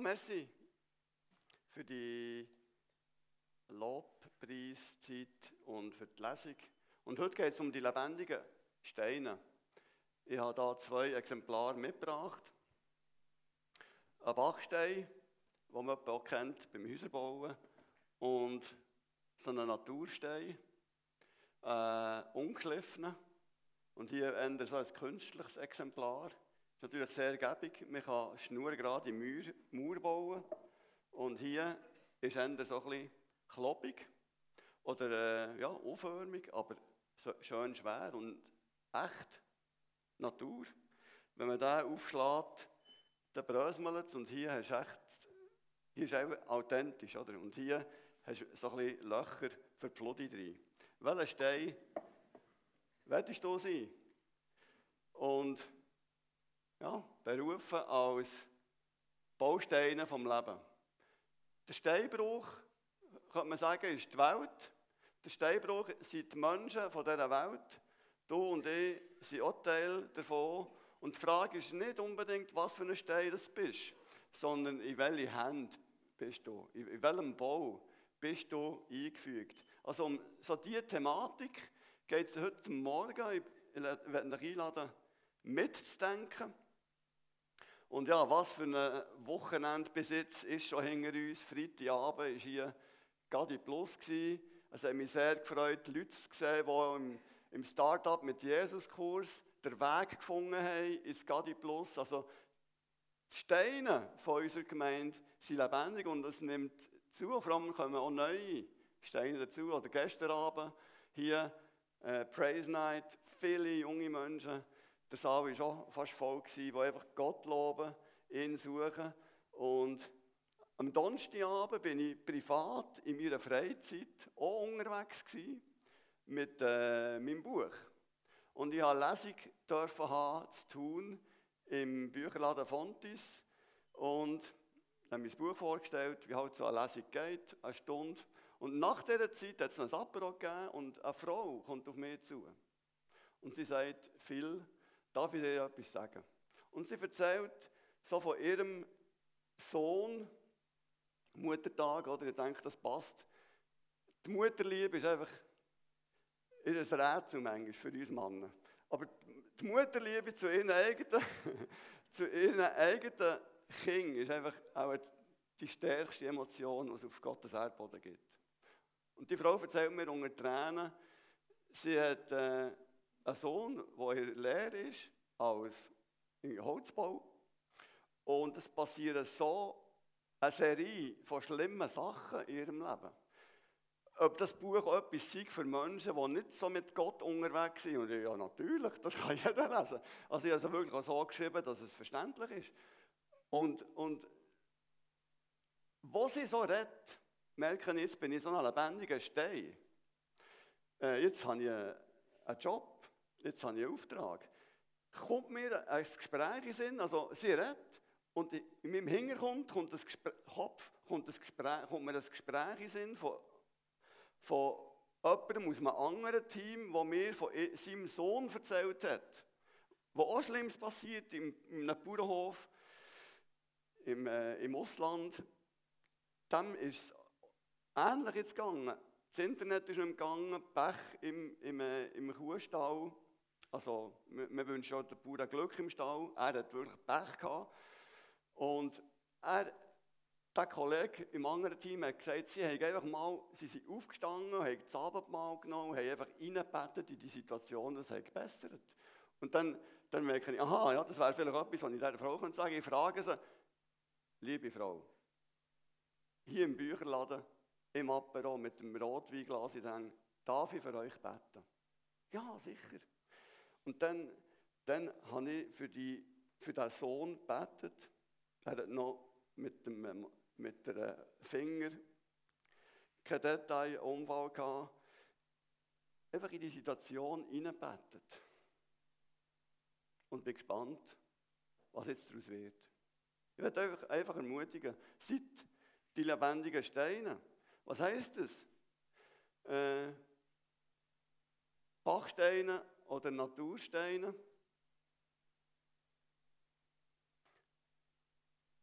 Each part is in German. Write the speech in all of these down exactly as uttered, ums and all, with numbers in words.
merci für die Lobpreiszeit und für die Lesung. Und heute geht es um die lebendigen Steine. Ich habe hier zwei Exemplare mitgebracht. Ein Bachstein, den man auch kennt beim Häuserbauen, und so einen Naturstein, äh, ungeschliffenen. Und hier eher so ein künstliches Exemplar. Das ist natürlich sehr gäbig. Man kann schnurgerade Mauer, Mauer bauen. Und hier ist eher so ein bisschen kloppig oder äh, ja, unförmig, aber so schön schwer und echt Natur. Wenn man den aufschlägt, dann bröselt es und hier hast du echt, hier ist auch authentisch, oder? Und hier hast du so ein bisschen Löcher für die Fludi drin. Welcher Stein willst du sein? Und ja, berufen als Bausteine vom Leben. Der Steinbruch, könnte man sagen, ist die Welt. Der Steinbruch sind die Menschen von dieser Welt. Du und ich sind auch Teil davon. Und die Frage ist nicht unbedingt, was für ein Stein du bist, sondern in welche Hände bist du, in welchem Bau bist du eingefügt. Also um so diese Thematik geht es heute Morgen. Ich werde dich einladen, mitzudenken. Und ja, was für ein Wochenende bis jetzt ist schon hinter uns. Freitagabend war hier Gadi Plus. Es hat mich sehr gefreut, Leute zu sehen, die im, im Start-up mit Jesus-Kurs den Weg gefunden haben ins Gadi Plus. Also die Steine von unserer Gemeinde sind lebendig und es nimmt zu. Vor allem kommen auch neue Steine dazu. Oder gestern Abend hier äh, Praise Night, viele junge Menschen. Der Saal war schon fast voll, die einfach Gott loben, ihn suchen. Und am Donnerstagabend bin ich privat in meiner Freizeit auch unterwegs gewesen mit äh, meinem Buch. Und ich durfte eine Lesung dürfen haben, zu tun im Bücherladen Fontis. Und habe mein Buch vorgestellt, wie halt so eine Lesung geht, eine Stunde. Und nach dieser Zeit hat es noch ein Apero gegeben und eine Frau kommt auf mich zu. Und sie sagt, Phil, darf ich dir etwas sagen? Und sie erzählt so von ihrem Sohn, Muttertag, oder ich denke, das passt. Die Mutterliebe ist einfach ist ein Rätsel manchmal für uns Männer. Aber die Mutterliebe zu ihren eigenen, zu ihren eigenen Kindern ist einfach auch die stärkste Emotion, die es auf Gottes Erdboden gibt. Und die Frau erzählt mir unter Tränen, sie hat äh, einen Sohn, der in Lehre ist, als in Holzbau. Und es passiert so eine Serie von schlimmen Sachen in ihrem Leben. Ob das Buch auch etwas sei für Menschen, die nicht so mit Gott unterwegs sind. Und ich, ja, natürlich, das kann jeder lesen. Also ich habe es wirklich auch so geschrieben, dass es verständlich ist. Und, und wo sie so redet, merke ich, jetzt bin ich so ein lebendiger Stein. Äh, jetzt habe ich einen Job, jetzt habe ich einen Auftrag. Kommt mir ein Gespräch in Sinn, also sie redet, und in meinem Hintergrund kommt, das Gespräch, Kopf, kommt, das Gespräch, kommt mir ein Gespräch in Sinn von, von jemandem aus einem anderen Team, der mir von seinem Sohn erzählt hat, wo auch Schlimmes passiert im, in einem Bauernhof im, äh, im Ausland. Dem ist es ähnlich jetzt gegangen. Das Internet ist nicht gegangen, Pech im, im, äh, im Kuhstall. Also, wir, wir wünschen auch den Bauern Glück im Stall. Er hat wirklich Pech gehabt. Und er, der Kollege im anderen Team hat gesagt, sie, haben einfach mal, sie sind aufgestanden, haben das Abendmahl genommen, haben einfach reingebettet in die Situation, das hat gebessert. Und dann, dann merke ich, aha, ja, das wäre vielleicht etwas, was ich dieser Frau sagen könnte. Ich frage sie, liebe Frau, hier im Bücherladen, im Apero mit dem Rotweinglas, ich denke, darf ich für euch beten? Ja, sicher. Und dann, dann habe ich für, die, für den Sohn gebetet. Er hat noch mit dem mit dem Finger kein Detail, Unfall gehabt. Einfach in die Situation hineingebetet. Und bin gespannt, was jetzt daraus wird. Ich werde euch einfach ermutigen, seid die lebendigen Steine. Was heisst das? Äh, Bachsteine oder Natursteine.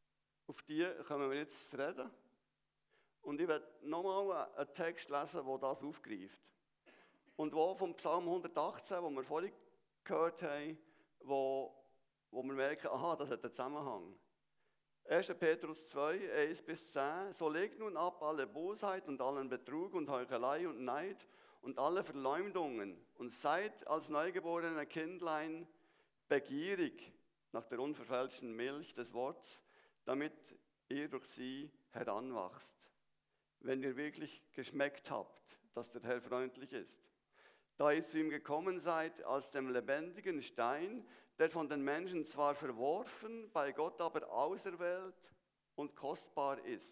auf die kommen wir jetzt zu reden. Und ich werde nochmal einen Text lesen, der das aufgreift. Und wo vom Psalm hundertachtzehn, wo wir vorhin gehört haben, wo, wo wir merken, aha, das hat einen Zusammenhang. erster Petrus zwei, eins bis zehn. So legt nun ab alle Bosheit und allen Betrug und Heuchelei und Neid und alle Verleumdungen und seid als neugeborene Kindlein begierig nach der unverfälschten Milch des Wortes, damit ihr durch sie heranwachst, wenn ihr wirklich geschmeckt habt, dass der Herr freundlich ist. Da ihr zu ihm gekommen seid als dem lebendigen Stein, der von den Menschen zwar verworfen, bei Gott aber auserwählt und kostbar ist.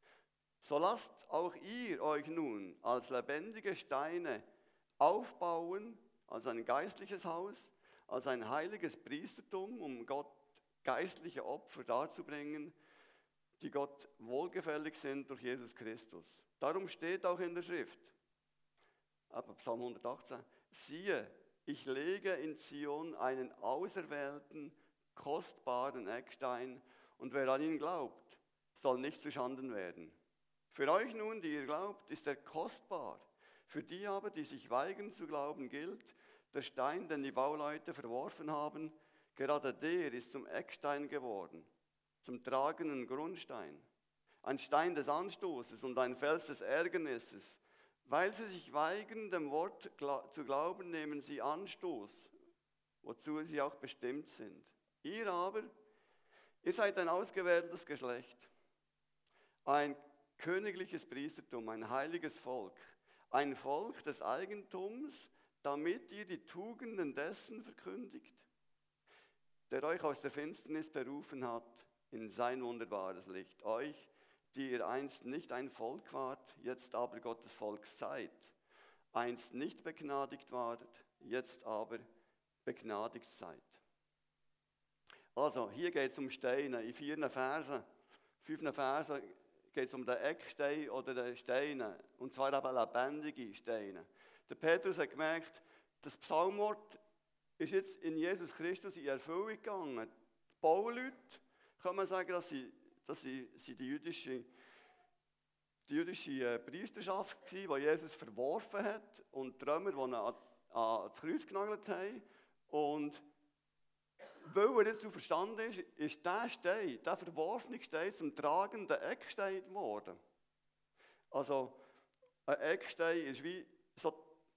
So lasst auch ihr euch nun als lebendige Steine aufbauen, als ein geistliches Haus, als ein heiliges Priestertum, um Gott geistliche Opfer darzubringen, die Gott wohlgefällig sind durch Jesus Christus. Darum steht auch in der Schrift, aber Psalm hundertachtzehn, siehe, ich lege in Zion einen auserwählten, kostbaren Eckstein, und wer an ihn glaubt, soll nicht zu Schanden werden. Für euch nun, die ihr glaubt, ist er kostbar. Für die aber, die sich weigern zu glauben, gilt, der Stein, den die Bauleute verworfen haben, gerade der ist zum Eckstein geworden, zum tragenden Grundstein. Ein Stein des Anstoßes und ein Fels des Ärgernisses. Weil sie sich weigern, dem Wort zu glauben, nehmen sie Anstoß, wozu sie auch bestimmt sind. Ihr aber, ihr seid ein ausgewähltes Geschlecht, ein königliches Priestertum, ein heiliges Volk, ein Volk des Eigentums, damit ihr die Tugenden dessen verkündigt, der euch aus der Finsternis berufen hat in sein wunderbares Licht. Euch, die ihr einst nicht ein Volk wart, jetzt aber Gottes Volk seid, einst nicht begnadigt wart, jetzt aber begnadigt seid. Also, hier geht es um Steine, in vier Versen, fünf Versen geht es um den Eckstein oder den Steine, und zwar eben lebendige Steine. Der Petrus hat gemerkt, das Psalmwort ist jetzt in Jesus Christus in Erfüllung gegangen. Die Bauleute, kann man sagen, dass sie, dass sie, sie die jüdische, die jüdische Priesterschaft war, die Jesus verworfen hat, und die Römer, die ihn an, an das Kreuz genagelt haben. Und weil er jetzt so verstanden ist, ist dieser Stein, dieser verworfene Stein, zum tragenden Eckstein geworden. Also, ein Eckstein ist wie so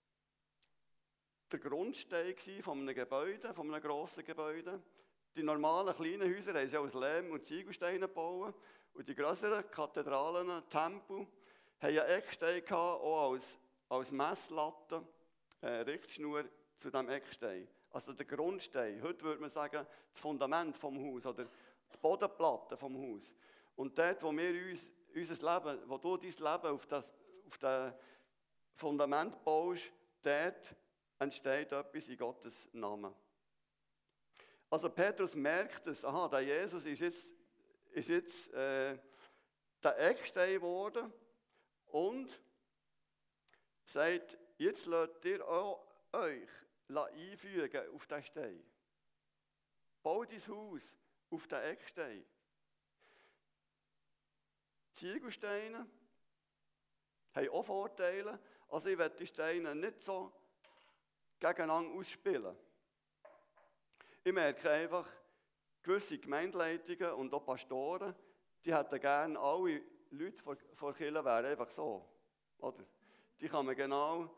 der Grundstein von einem Gebäude, von einem grossen Gebäude. Die normalen kleinen Häuser haben sie aus Lehm und Ziegelsteinen gebaut. Und die grösseren Kathedralen, Tempel, haben einen Eckstein gehabt, auch als, als Messlatte, äh, Richtschnur zu diesem Eckstein. Also der Grundstein, heute würde man sagen, das Fundament vom Haus oder die Bodenplatte vom Haus. Und dort, wo wir uns, unser Leben, wo du dein Leben auf das, auf das Fundament baust, dort entsteht etwas in Gottes Namen. Also Petrus merkt es, aha, der Jesus ist jetzt, ist jetzt äh, der Eckstein geworden und sagt, jetzt lasst ihr auch euch einfügen auf den Stein. Bau dein Haus auf den Eckstein. Ziegelsteine haben auch Vorteile. Also ich werde die Steine nicht so gegeneinander ausspielen. Ich merke einfach, gewisse Gemeindeleitungen und auch Pastoren, die hätten gerne alle Leute vor, vor Kirche wären einfach so. Oder? Die kann man genau,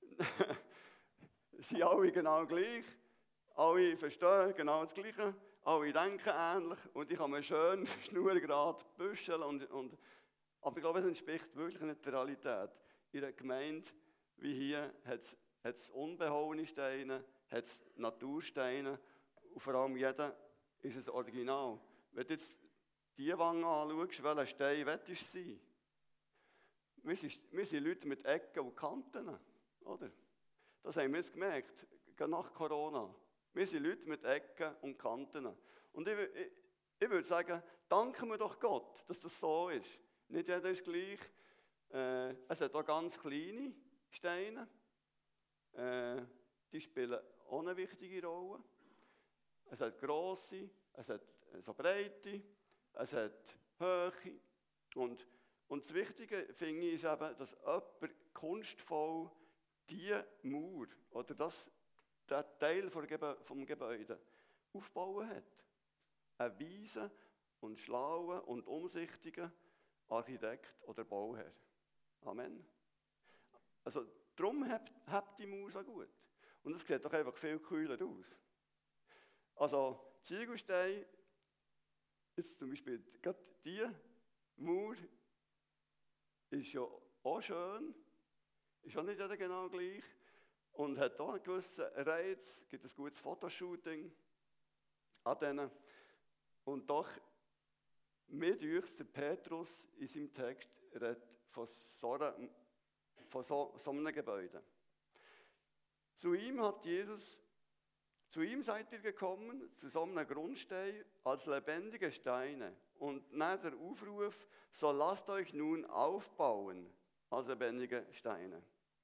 sind alle genau gleich, alle verstehen genau das Gleiche, alle denken ähnlich und die kann man schön schnurgerade büscheln. Und, und, aber ich glaube, es entspricht wirklich nicht der Realität. In einer Gemeinde wie hier hat es unbehauene Steine, hat es Natursteine und vor allem jeder ist ein Original. Wenn du jetzt die Wange anschaust, welcher Stein willst du sein? Wir sind, wir sind Leute mit Ecken und Kanten, oder? Das haben wir jetzt gemerkt, nach Corona. Wir sind Leute mit Ecken und Kanten. Und ich, ich, ich würde sagen, danken wir doch Gott, dass das so ist. Nicht jeder ist gleich. Äh, es hat auch ganz kleine Steine. Äh, die spielen auch eine wichtige Rolle. Es hat grosse, es hat so breite, es hat Höhe. Und, und das Wichtige, finde ich, ist eben, dass jemand kunstvoll diese Mauer oder das, der Teil vom Gebäude aufbauen hat. Ein weiser und schlauer und umsichtiger Architekt oder Bauherr. Amen. Also darum habt, habt die Mauer so gut. Und es sieht doch einfach viel cooler aus. Also Ziegelstein, jetzt zum Beispiel gerade diese Mauer ist ja auch schön, ist auch nicht jeder genau gleich und hat auch einen gewissen Reiz, gibt ein gutes Fotoshooting an denen. Und doch, mir dünkt der Petrus in seinem Text redet von so, einer, von so, so einem Gebäude. Zu ihm hat Jesus, zu ihm seid ihr gekommen, zu so einem Grundstein, als lebendige Steine. Und nach der Aufruf, so lasst euch nun aufbauen, als lebendige Steine.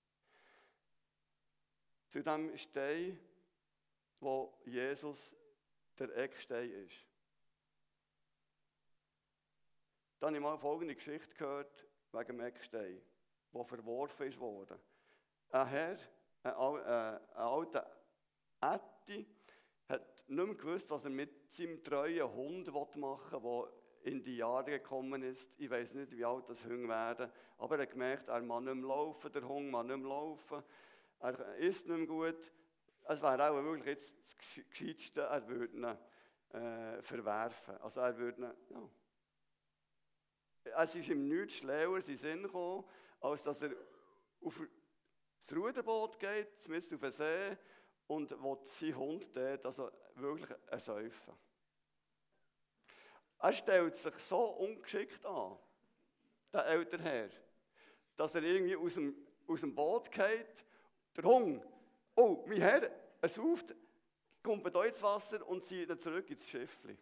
Zu dem Stein, wo Jesus der Eckstein ist. Dann habe ich mal folgende Geschichte gehört, wegen dem Eckstein, der verworfen ist worden. Ein Herr, ein, ein, ein alter Ätti, hat nicht mehr gewusst, was er mit seinem treuen Hund machen will, der in die Jahre gekommen ist. Ich weiß nicht, wie alt das Hunde werden, aber er hat gemerkt, er kann nicht mehr laufen, der Hund kann nicht mehr laufen, er isst nicht mehr gut. Es wäre auch wirklich jetzt das Gescheiteste, er würde ihn äh, verwerfen. Also er würde ihn, ja. Es ist ihm nichts schlauer in den Sinn gekommen, als dass er auf das Ruderboot geht, zumindest auf den See, und will seinen Hund dort also wirklich ersäufen. Er stellt sich so ungeschickt an, der ältere Herr, dass er irgendwie aus dem, aus dem Boot geht, der Hund, oh, mein Herr, er sauft, kommt bei euch ins Wasser und zieht ihn zurück ins Schiffli.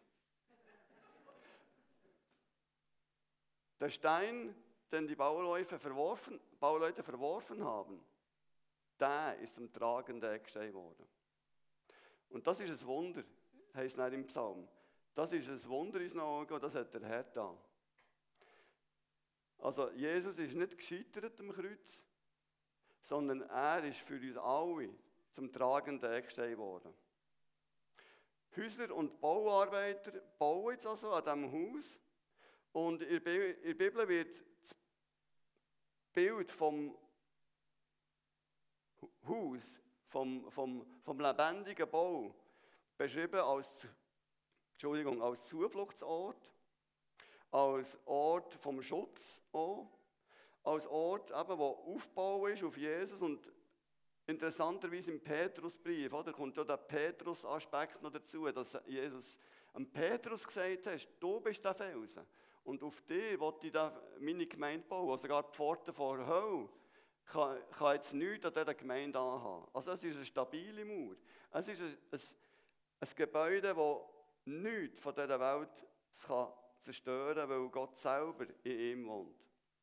Der Stein, den die Bauleute verworfen, Bauleute verworfen haben, der ist zum tragenden Eckstein geworden. Und das ist ein Wunder, heisst es im Psalm. Das ist ein Wunder in unseren Augen und das hat der Herr da. Also Jesus ist nicht gescheitert am Kreuz, sondern er ist für uns alle zum tragenden Eckstein geworden. Häuser und Bauarbeiter bauen jetzt also an diesem Haus. Und in der Bibel wird das Bild vom Haus, vom, vom, vom lebendigen Bau, beschrieben als, Entschuldigung, als Zufluchtsort, als Ort vom Schutz auch, als Ort, eben, wo Aufbau ist auf Jesus. Und interessanterweise im Petrusbrief, oder, kommt ja der Petrus-Aspekt noch dazu, dass Jesus am Petrus gesagt hat, du bist der Felsen. Und auf dich will ich da meine Gemeinde bauen. Also sogar die Pforte vor der Hölle kann, kann jetzt nichts an dieser Gemeinde anhaben. Also es ist eine stabile Mauer. Es ist ein, ein, ein Gebäude, das nichts von dieser Welt kann zerstören kann, weil Gott selber in ihm wohnt.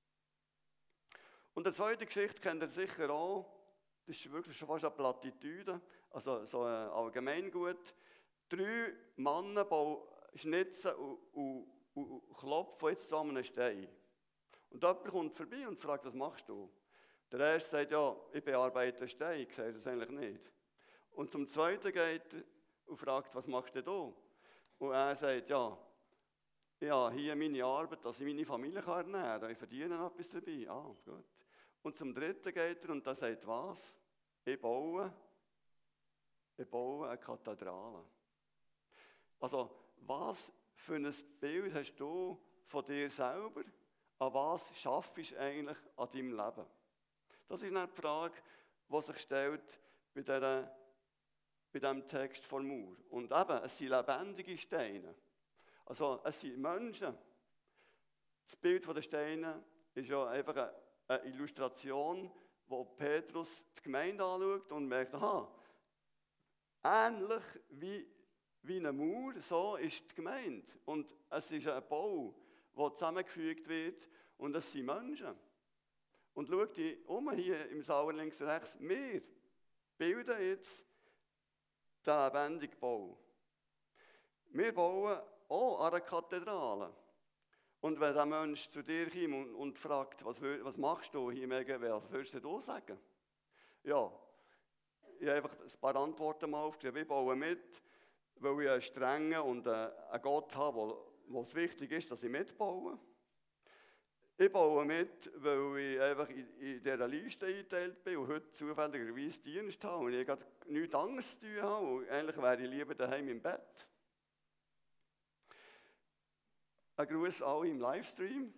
Und eine zweite Geschichte kennt ihr sicher auch. Das ist wirklich schon fast eine Plattitüde, also so ein Allgemeingut. Drei Männer bauen Schnitzen und, und und klopfen jetzt an einem Stein. Und jemand kommt vorbei und fragt, was machst du? Der erste sagt, ja, ich bearbeite einen Stein. Ich sage das eigentlich nicht. Und zum zweiten geht er und fragt, was machst du da? Und er sagt, ja, ich habe hier meine Arbeit, dass ich meine Familie ernähren kann. Ich verdiene etwas dabei. Ah, gut. Und zum dritten geht er und der sagt, was? Ich baue, ich baue eine Kathedrale. Also, was für ein Bild hast du von dir selber? An was schaffst du eigentlich an deinem Leben? Das ist eine Frage, die sich stellt bei, dieser, bei diesem Text von Mauer. Und eben, es sind lebendige Steine. Also, es sind Menschen. Das Bild der Steine ist ja einfach eine, eine Illustration, wo Petrus die Gemeinde anschaut und merkt, aha, ähnlich wie Wie eine Mauer, so ist die Gemeinde. Und es ist ein Bau, der zusammengefügt wird und es sind Menschen. Und schau dich um hier im Saal links und rechts. Wir bilden jetzt den lebendigen Bau. Wir bauen auch an einer Kathedrale. Und wenn der Mensch zu dir kommt und, und fragt, was, was machst du hier im E G W, was würdest du sagen? Ja, ich habe einfach ein paar Antworten mal aufgeschrieben. Ich baue mit, weil ich einen strengen und einen Gott habe, wo, wo es wichtig ist, dass ich mitbaue. Ich baue mit, weil ich einfach in, in dieser Liste eingeteilt bin und heute zufälligerweise Dienst habe und ich gerade nichts anderes zu tun habe. Und eigentlich wäre ich lieber daheim im Bett. Ein Gruß alle im Livestream.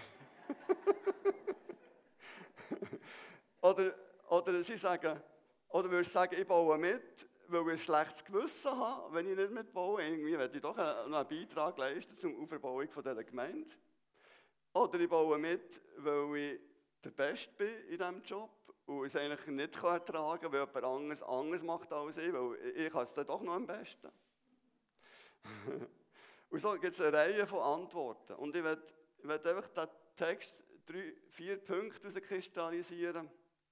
oder, oder sie sagen, oder würde ich sagen, ich baue mit, weil ich ein schlechtes Gewissen habe, wenn ich nicht mitbaue. Irgendwie werde ich doch einen, einen Beitrag leisten zur Auferbauung dieser Gemeinde. Oder ich baue mit, weil ich der Beste bin in diesem Job und es eigentlich nicht ertragen kann, weil jemand anderes anders macht als ich, weil ich kann es dann doch noch am besten. Und so gibt es eine Reihe von Antworten. Und ich werde, ich werde einfach den Text drei, vier Punkte herauskristallisieren,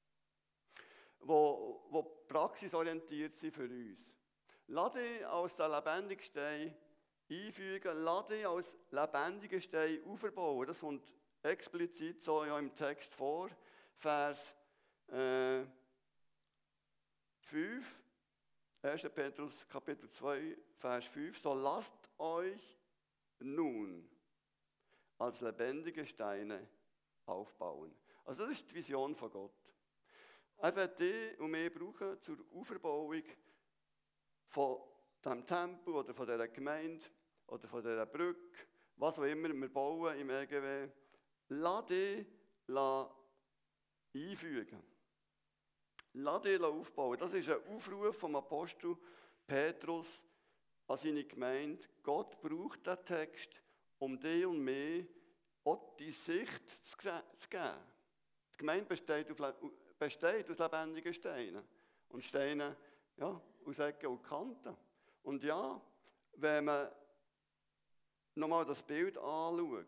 wo, wo praxisorientiert sind für uns. Lass dich als der lebendige Stein einfügen, lass dich als lebendiger Stein aufbauen. Das kommt explizit so ja im Text vor. Vers äh, fünf, erster Petrus Kapitel zwei, Vers fünf. So lasst euch nun als lebendige Steine aufbauen. Also das ist die Vision von Gott. Er wird dich und mich brauchen zur Auferbauung von diesem Tempel oder von dieser Gemeinde oder von dieser Brücke, was auch immer wir bauen im E G W. Lass dich einfügen. Lass dich aufbauen. Das ist ein Aufruf vom Apostel Petrus an seine Gemeinde. Gott braucht diesen Text, um dich und mich auch die Sicht zu geben. Die Gemeinde besteht, auf, besteht aus lebendigen Steinen. Und Steine ja, aus Ecken und Kanten. Und ja, wenn man nochmal das Bild anschaut,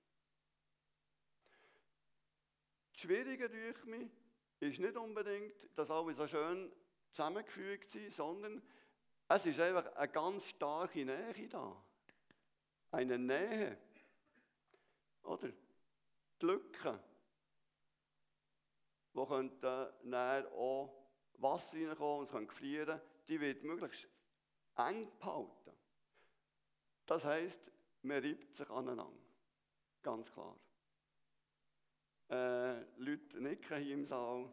das Schwierige durch mich ist nicht unbedingt, dass alle so schön zusammengefügt sind, sondern es ist einfach eine ganz starke Nähe da. Eine Nähe. Oder? Die Lücken, wo könnte dann auch Wasser reinkommen und es kann gefrieren, die wird möglichst eng behalten. Das heisst, man reibt sich aneinander. Ganz klar. Äh, Leute nicken hier im Saal.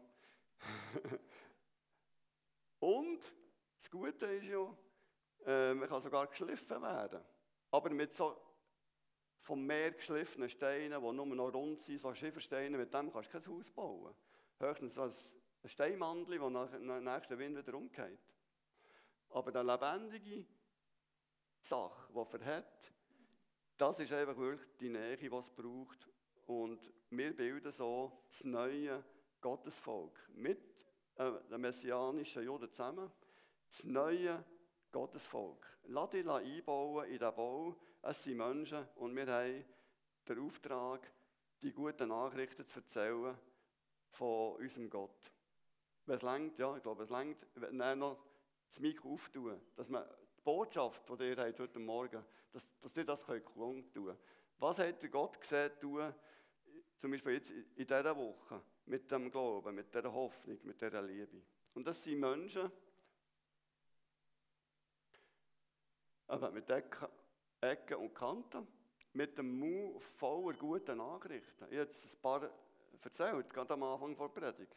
Und das Gute ist ja, äh, man kann sogar geschliffen werden. Aber mit so vom Meer geschliffenen Steinen, die nur noch rund sind, so Schiefersteine, mit dem kannst du kein Haus bauen. Höchstens so ein Steinmandel, das nach dem nächsten Wind wieder umgeht. Aber eine lebendige Sache, die verhält, das ist einfach wirklich die Nähe, die es braucht. Und wir bilden so das neue Gottesvolk mit äh, den messianischen Juden zusammen. Das neue Gottesvolk. Lass dich einbauen in diesen Bau. Es sind Menschen und wir haben den Auftrag, die guten Nachrichten zu erzählen von unserem Gott. Wenn es reicht, ja, ich glaube, es reicht, wenn wir noch das Mikro auftun, dass man die Botschaft, die ihr habt heute Morgen, dass, dass ihr das kundtun könnt. Was hat der Gott gesehen tun, zum Beispiel jetzt in dieser Woche, mit dem Glauben, mit dieser Hoffnung, mit dieser Liebe? Und das sind Menschen, aber mit Ecken, Ecken und Kanten, mit dem Mund voller guter Nachrichten. Ich habe jetzt ein paar erzählt, gerade am Anfang der Predigt.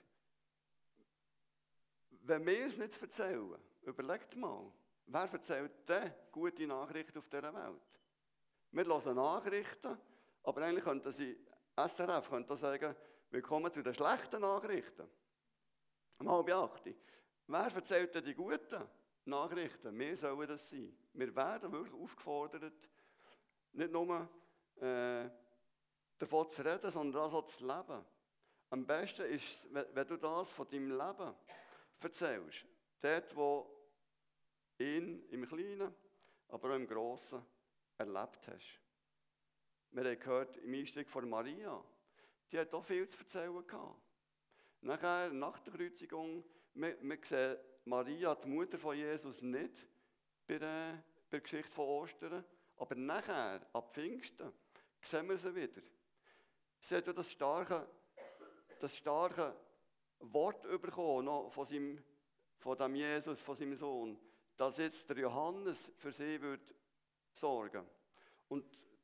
Wenn wir es nicht erzählen, überlegt mal, wer erzählt denn gute Nachrichten auf dieser Welt? Wir hören Nachrichten, aber eigentlich könnten sie, S R F könnte sagen, willkommen zu den schlechten Nachrichten. Um halb acht. Wer erzählt denn die guten Nachrichten? Wir sollen das sein. Wir werden wirklich aufgefordert, nicht nur äh, davon zu reden, sondern auch so zu leben. Am besten ist, wenn du das von deinem Leben erzählst. Dort, wo ihn im Kleinen, aber auch im Grossen erlebt hast. Wir haben gehört im Einstieg von Maria, die hat auch viel zu erzählen gehabt. Nachher, nach der Kreuzigung, wir, wir sehen Maria, die Mutter von Jesus, nicht bei der, bei der Geschichte von Ostern, aber nachher, ab Pfingsten, sehen wir sie wieder. Sie hat ja das starke, das starke Wort bekommen noch von, seinem, von dem Jesus, von seinem Sohn, dass jetzt der Johannes für sie wird sorgen. Und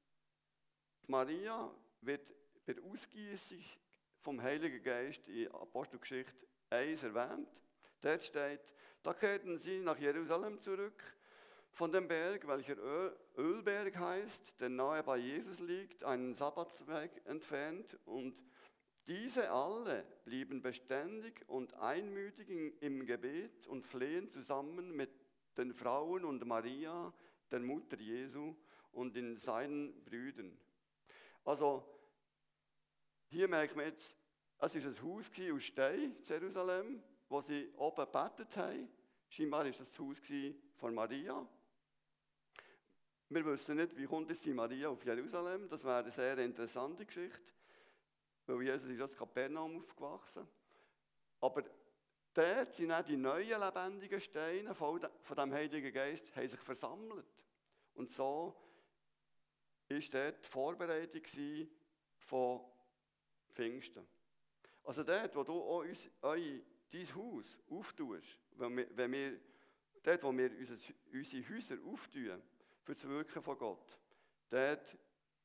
Maria wird bei der Ausgießung vom Heiligen Geist in Apostelgeschichte eins erwähnt. Dort steht, da kehrten sie nach Jerusalem zurück, von dem Berg, welcher Ölberg heißt, der nahe bei Jesus liegt, einen Sabbatweg entfernt. Und diese alle blieben beständig und einmütig im Gebet und flehen zusammen mit den Frauen und Maria, der Mutter Jesu, und in seinen Brüdern. Also, hier merkt man jetzt, es war ein Haus aus Stein in Jerusalem, wo sie oben gebetet haben. Scheinbar war das das Haus von Maria. Wir wissen nicht, wie kommt es in Maria auf Jerusalem. Das wäre eine sehr interessante Geschichte, weil Jesus ist in Kapernaum aufgewachsen. Aber dort sind auch die neuen lebendigen Steine von dem Heiligen Geist haben sich versammelt. Und so war dort die Vorbereitung von Pfingsten. Also dort, wo du auch uns, euer, dein Haus auftust, wenn wir, wenn wir, dort, wo wir unser, unsere Häuser auftun, für das Wirken von Gott, dort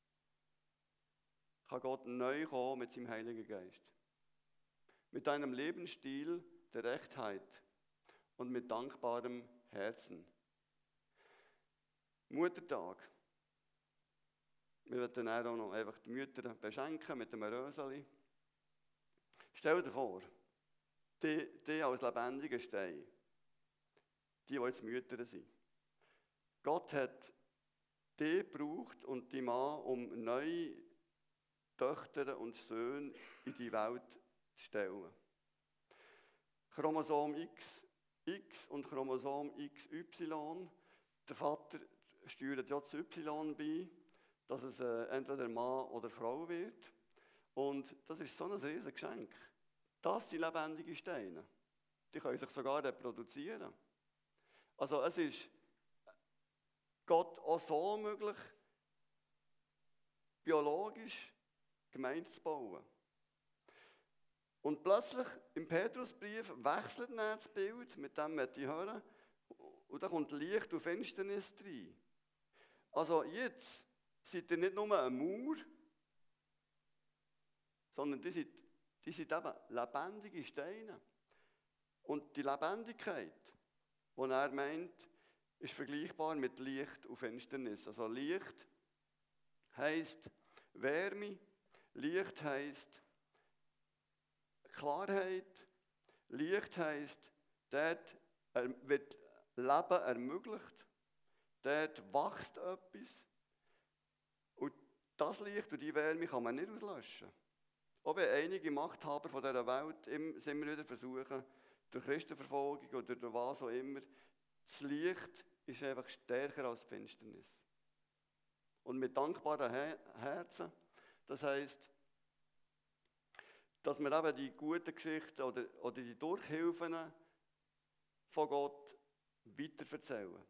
kann Gott neu kommen mit seinem Heiligen Geist. Mit einem Lebensstil der Rechtheit und mit dankbarem Herzen. Muttertag. Wir werden dann auch noch einfach die Mütter beschenken mit einem Röseli. Stell dir vor, die, die als lebendiger Stein, die, die jetzt Mütter sind. Gott hat die gebraucht und die Mann, um neue Töchter und Söhne in die Welt zu stellen. Chromosom X, X und Chromosom X Y. Der Vater steuert ja das Y bei, dass es äh, entweder Mann oder Frau wird. Und das ist so ein riesiges Geschenk. Das sind lebendige Steine. Die können sich sogar reproduzieren. Also es ist Gott auch so möglich, biologisch Gemeinde zu bauen. Und plötzlich im Petrusbrief wechselt dann das Bild, mit dem möchte ich hören, und da kommt Licht und Finsternis rein. Also jetzt seid ihr nicht nur eine Mauer, sondern die sind, die sind eben lebendige Steine. Und die Lebendigkeit, die er meint, ist vergleichbar mit Licht und Finsternis. Also Licht heisst Wärme, Licht heisst Klarheit, Licht heisst, dort wird Leben ermöglicht, dort wächst etwas. Und das Licht und die Wärme kann man nicht auslöschen. Auch wenn einige Machthaber von dieser Welt immer wieder versuchen, durch Christenverfolgung oder durch was auch immer, das Licht ist einfach stärker als die Finsternis. Und mit dankbaren Herzen, das heisst, dass wir eben die guten Geschichten oder, oder die Durchhilfen von Gott weiterverzählen.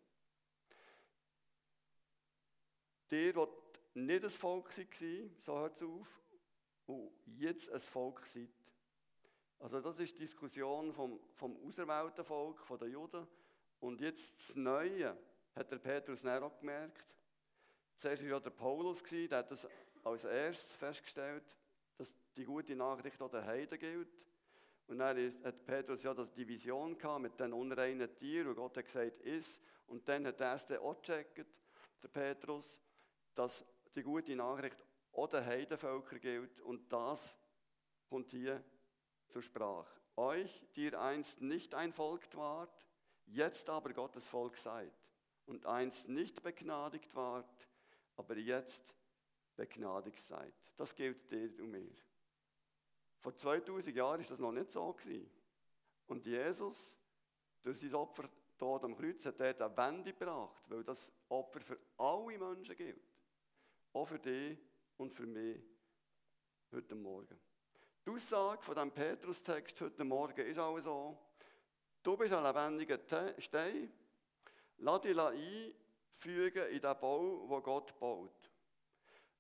Ihr, die nicht ein Volk waren, so hört es auf, und jetzt ein Volk seid. Also das ist die Diskussion vom, vom auserwählten Volk, von den Juden. Und jetzt das Neue hat der Petrus dann auch gemerkt. Zuerst war ja der Paulus, der hat das als erstes festgestellt, dass die gute Nachricht auch den Heiden gilt. Und dann hat Petrus ja die Vision gehabt mit den unreinen Tieren und Gott hat gesagt, iss. Und dann hat er es dann auch gecheckt, der Petrus, dass die gute Nachricht auch den Heidenvölkern gilt. Und das kommt hier zur Sprache. Euch, die ihr einst nicht ein Volk wart, jetzt aber Gottes Volk seid. Und einst nicht begnadigt wart, aber jetzt begnadigt seid. Das gilt dir und mir. Vor zweitausend Jahren war das noch nicht so gewesen. Und Jesus, durch sein Opfer dort am Kreuz, hat dort eine Wende gebracht, weil das Opfer für alle Menschen gilt. Auch für dich und für mich heute Morgen. Die Aussage von diesem Petrus-Text heute Morgen ist also, du bist ein lebendiger Stein, lass dich einfügen in den Bau, den Gott baut.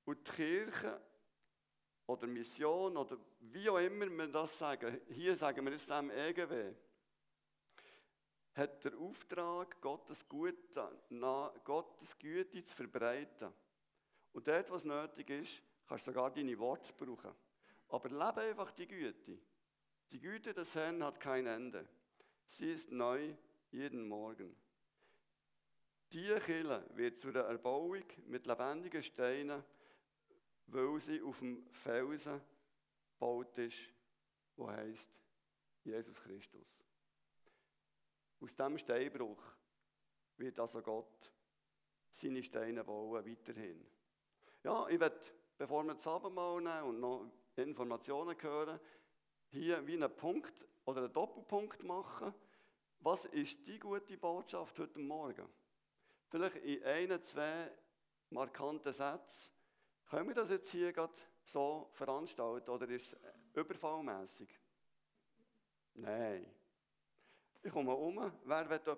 Und die Kirche oder Mission oder wie auch immer wir das sagen, hier sagen wir jetzt dem E G W, hat der Auftrag, Gottes Güte, Gottes Güte zu verbreiten. Und dort, was nötig ist, kannst du sogar deine Worte brauchen. Aber lebe einfach die Güte. Die Güte des Herrn hat kein Ende. Sie ist neu jeden Morgen. Diese Kirche wird zu einer Erbauung mit lebendigen Steinen, weil sie auf dem Felsen gebaut ist, der heisst Jesus Christus. Aus diesem Steinbruch wird also Gott seine Steine bauen, weiterhin. Ja, ich werde, bevor wir das Abendmahl nehmen und noch Informationen hören, hier wie einen Punkt oder einen Doppelpunkt machen. Was ist die gute Botschaft heute Morgen? Vielleicht in ein, zwei markanten Sätzen. Können wir das jetzt hier gerade so veranstalten oder ist es überfallmässig? Nein. Ich komme um. Wer will